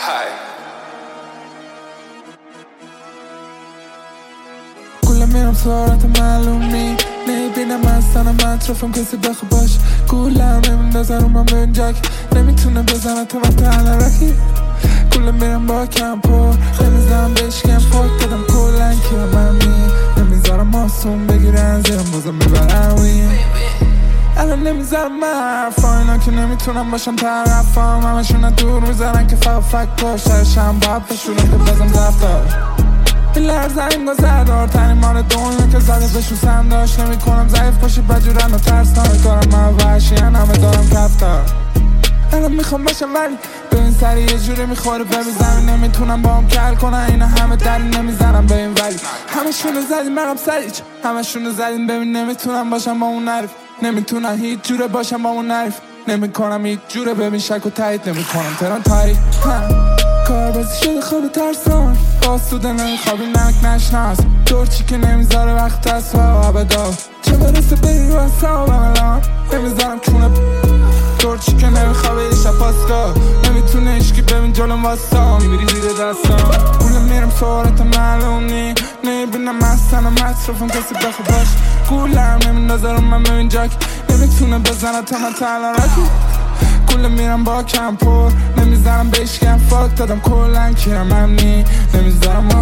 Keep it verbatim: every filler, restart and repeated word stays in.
کل میرم سرعت معلومی نمیبینم اصلا من اطرافم کسی بخوا باش گولم نمیندازن رو من به جک نمیتونه بزنه تا من تنها رکی کل میرم با کمپور نمیزنم بشکم فاک دادم کلن کیرم من می نمیذارم ماسون بگیرن زیرم بازم میبرم وین الان نمیذارم من حرفا اینا که نمیتونم باشم طرفم همشون دور میذارن که فقط فک باشه شم باید بشونم که بازم دفتر این لرزه انگاه زردار تنی مال دنیا که زده بشو سم داشت نمی کنم ضعیف باشی بجورن و ترس نمی دارم من وحشیان همه دارم کفتار الان میخوام باشم ولی به این سری یه جوری میخوره ببی زمین نمیتونم با هم کل کنن اینا همه دلی نمیزنم به این ولی همه شونو زدیم برم سریج همه شونو زدیم ببین نمیتونم باشم با اون نریف نمیتونم هیچ جوره باشم با اون نریف نمیکنم هیچ جوره ببین شک و تایید نمیکنم تران تاریخ کار بازی شده خواب ترسان آسوده نمیخوابی نک نشناس دورچی که نمیذاره وقت از ابدا چه برسه بری رو حسابم الان نمیذارم چونه دورچی که نمیخوابه یه شب پاسگاه نمیتونه اشکی ببین جلوم واسا میبری زیر دستان گوله میرم سوارت معلوم نی نمیبینم اصلا مصرفم کسی بخوا باش گولم نمیندازه رو من ببین جک نمیتونه بزنه تا من تنها رکی کل میرم با کمپور نمیذارم بشکم فاک دادم کلن کیرم امنی نمیذارم